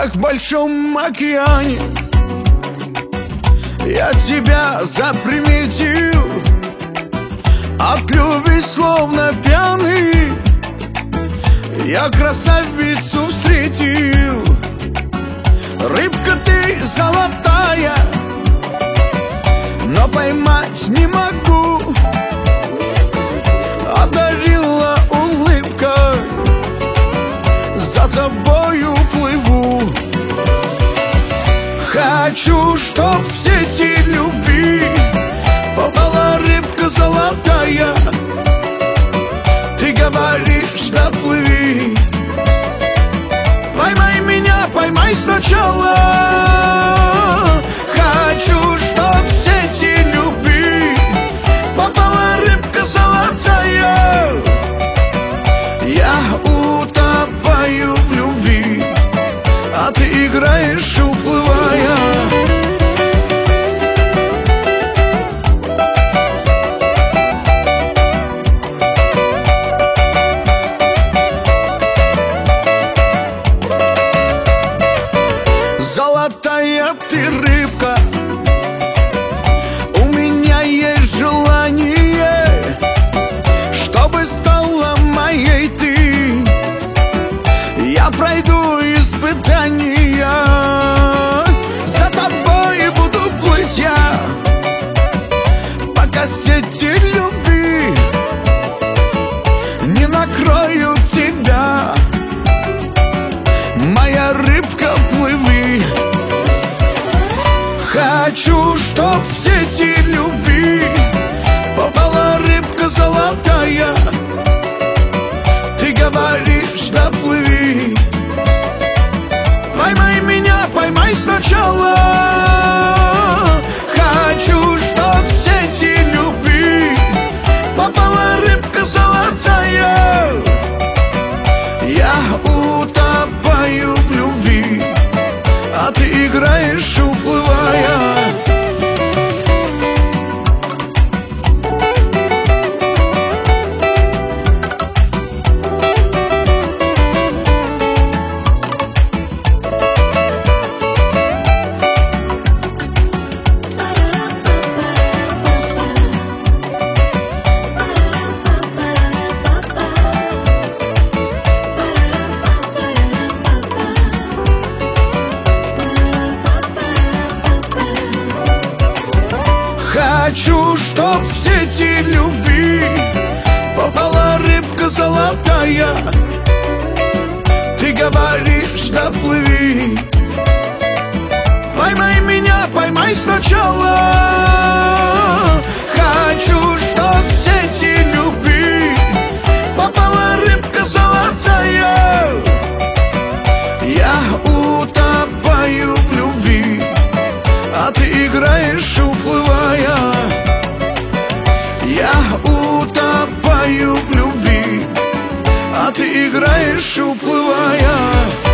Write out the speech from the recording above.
как в большом океане. Я тебя заприметил, от любви словно пьяный. Я красавицу встретил, рыбка ты золотая, но поймать не могу. Одарила улыбкой, за тобою плыву. Хочу, чтоб в сети любви попала рыбка золотая. Ты говоришь, доплыви, поймай меня, поймай сначала. Хочу, чтоб в сети любви попала рыбка золотая. Я утопаю в любви, а ты играешь, уплывая. Золотая ты рыбка, у меня есть желание, чтобы стала моей ты. Я пройду испытания, за тобой буду плыть я пока сети любви не накроют тебя. Моя рыбка, плыви. Хочу, чтоб в сети любви попала рыбка золотая. Ты говоришь, доплыви, поймай меня, поймай сначала. Хочу, чтоб в сети любви попала рыбка золотая. Я утопаю в любви, а ты играешь, уплывая. Хочу, чтоб в сети любви попала рыбка золотая. Ты говоришь, доплыви, поймай меня, поймай сначала. Хочу, чтоб в сети любви попала рыбка золотая. Я утопаю в любви, а ты играешь, уплывая. Я утопаю в любви, а ты играешь, уплывая.